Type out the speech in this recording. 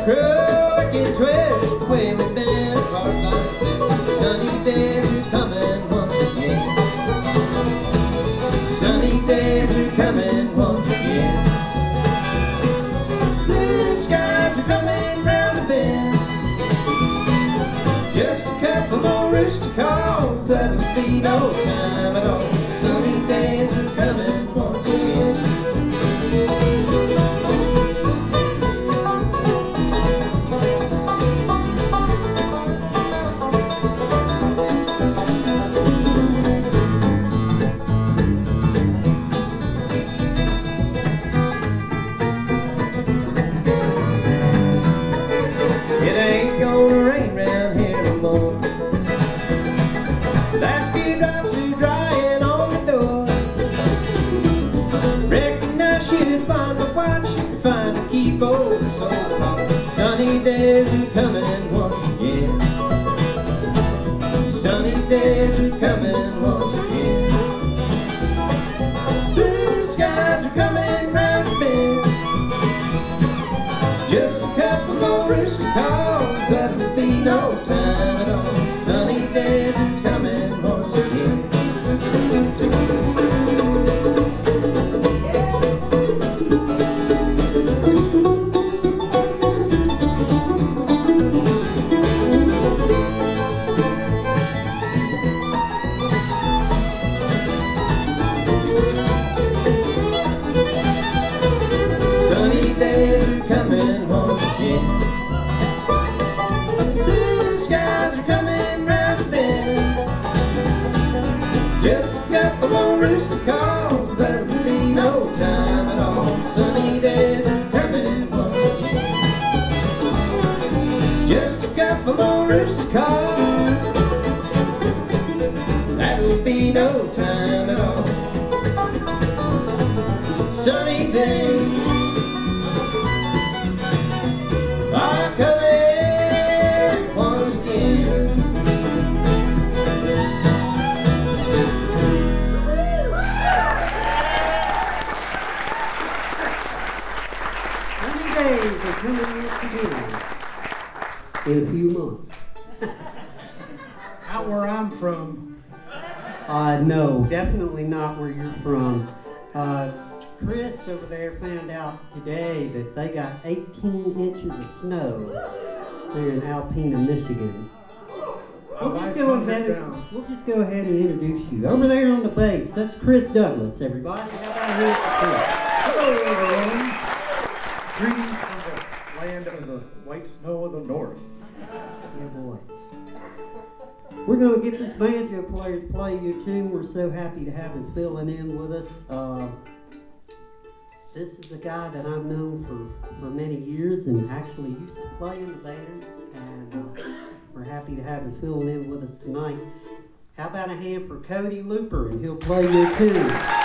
crooked twist the way we've been apart like this. Sunny days are coming once again. Sunny days are coming once again. Blue skies are coming round the bend. Just a couple more rooster calls, that'll be no time at all. Sunny days are coming once again. It ain't gonna rain round here no more. Last few drops are drying on the door. Reckon I should find the watch and find a key for the soul. Sunny days are coming once again. Sunny days are coming once again. Blue skies are coming round the bend. Just a couple more rooster calls, that'll be no time at all. Sunny days are coming once again. Sunny days are coming once again. Blue skies are coming round the bend. Just a couple more rooster calls, that'll be no time at all. Sunny days are coming once again. Just a couple more rooster calls, that'll be no time at all. Sunny days are coming once again. Sunny days are coming once again in a few months. Out where I'm from, No, definitely not where you're from. Chris over there found out today that they got 18 inches of snow there in Alpena, Michigan. We'll just go ahead and introduce you. Over there on the bass, that's Chris Douglas, everybody. How about here for Chris? hello everyone. Greetings from the land of the white snow of the north. Yeah, boy. We're going to get this banjo player to play you a tune. We're so happy to have him filling in with us. This is a guy that I've known for many years and actually used to play in the band. And we're happy to have him filling in with us tonight. How about a hand for Cody Looper, and he'll play you a tune.